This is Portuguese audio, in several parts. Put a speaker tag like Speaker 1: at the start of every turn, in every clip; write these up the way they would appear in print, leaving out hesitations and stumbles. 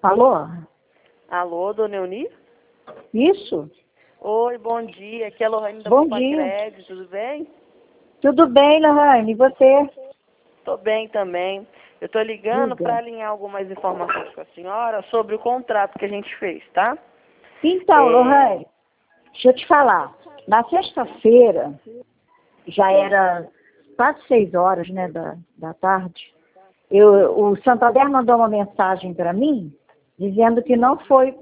Speaker 1: Alô?
Speaker 2: Alô, dona Euni?
Speaker 1: Isso?
Speaker 2: Oi, bom dia. Aqui é a Lohane da
Speaker 1: Bom
Speaker 2: Poupa
Speaker 1: dia.
Speaker 2: Crédito, tudo bem?
Speaker 1: Tudo bem, Lohane? E você?
Speaker 2: Tô bem também. Eu tô ligando para
Speaker 1: Diga.
Speaker 2: alinhar algumas informações com a senhora sobre o contrato que a gente fez, tá?
Speaker 1: Então, Lohane, deixa eu te falar. Na sexta-feira, já era quase 6 horas, né, da tarde, o Santander mandou uma mensagem para mim, dizendo que não foi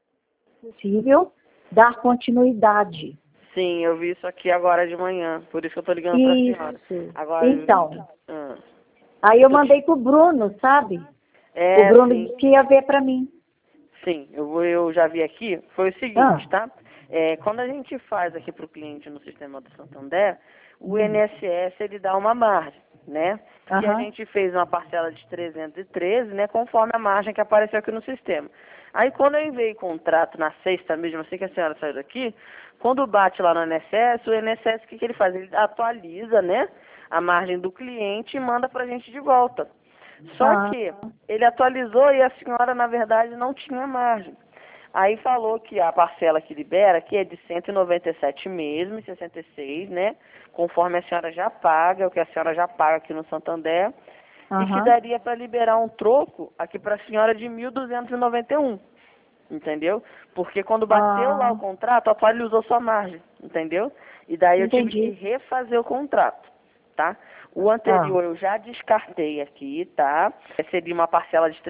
Speaker 1: possível dar continuidade.
Speaker 2: Sim, eu vi isso aqui agora de manhã, por isso que eu tô ligando para a senhora.
Speaker 1: Isso.
Speaker 2: Agora,
Speaker 1: Então,
Speaker 2: ah,
Speaker 1: aí eu mandei pro Bruno, sabe? O Bruno
Speaker 2: sim,
Speaker 1: disse que ia ver para mim.
Speaker 2: sim, eu já vi aqui, foi o seguinte,
Speaker 1: Ah.
Speaker 2: tá? Quando a gente faz aqui para o cliente no sistema do Santander, o
Speaker 1: Hum.
Speaker 2: INSS ele dá uma margem, né? Que a
Speaker 1: Aham.
Speaker 2: gente fez uma parcela de 313, né? Conforme a margem que apareceu aqui no sistema. Aí quando eu enviei contrato na sexta mesmo, assim que a senhora saiu daqui, quando bate lá no INSS, o INSS o que ele faz? Ele atualiza, né? A margem do cliente e manda pra gente de volta. Só
Speaker 1: Ah.
Speaker 2: que ele atualizou e a senhora, na verdade, não tinha margem. Aí falou que a parcela que libera, que é de 197 mesmo, e 66, né? Conforme a senhora já paga, o que a senhora já paga aqui no Santander, e que
Speaker 1: Aham.
Speaker 2: daria para liberar um troco aqui para a senhora de 1.291, entendeu? Porque quando bateu lá o
Speaker 1: Ah.
Speaker 2: contrato, atualizou sua margem, entendeu? E daí eu tive que
Speaker 1: Entendi.
Speaker 2: refazer o contrato, tá? O
Speaker 1: Ah.
Speaker 2: anterior eu já descartei aqui, tá? Recebi uma parcela de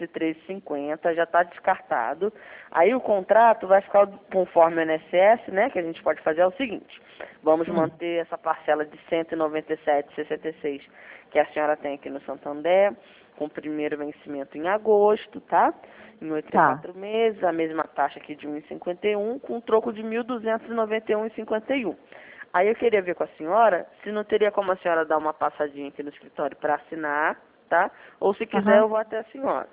Speaker 2: 313,50, já está descartado. Aí o contrato vai ficar conforme o INSS, né? Que a gente pode fazer é o seguinte: vamos manter essa parcela de 197,66 que a senhora tem aqui no Santander, com o primeiro vencimento em agosto, tá? Em
Speaker 1: Tá.
Speaker 2: 84 meses, a mesma taxa aqui de 1,51, com um troco de 1.291,51. Aí eu queria ver com a senhora se não teria como a senhora dar uma passadinha aqui no escritório para assinar, tá? Ou se quiser
Speaker 1: Aham.
Speaker 2: eu vou até a senhora.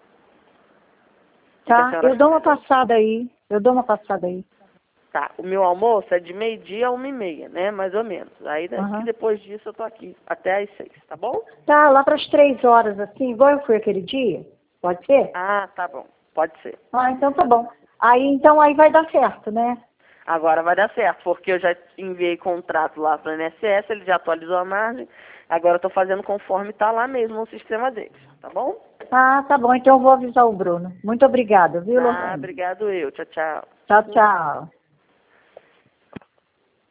Speaker 2: O que a
Speaker 1: Tá.
Speaker 2: senhora
Speaker 1: Eu
Speaker 2: achar
Speaker 1: dou uma
Speaker 2: melhor.
Speaker 1: passada aí. Eu dou uma passada aí.
Speaker 2: Tá, o meu almoço é de meio-dia a 1h30, né? Mais ou menos. Aí daqui
Speaker 1: Aham.
Speaker 2: depois disso eu tô aqui, até às 6, tá bom?
Speaker 1: Tá, lá para as 3 horas, assim, igual eu fui aquele dia. Pode ser?
Speaker 2: Ah, tá bom. Pode ser.
Speaker 1: Ah, então tá bom. Aí, então, aí vai dar certo, né?
Speaker 2: Agora vai dar certo, porque eu já enviei contrato lá para o INSS, ele já atualizou a margem. Agora eu estou fazendo conforme está lá mesmo no sistema deles, tá bom?
Speaker 1: Ah, tá bom. Então eu vou avisar o Bruno. Muito obrigada, viu,
Speaker 2: Tá,
Speaker 1: Lohane?
Speaker 2: obrigado eu. Tchau, tchau.
Speaker 1: Tchau, tchau.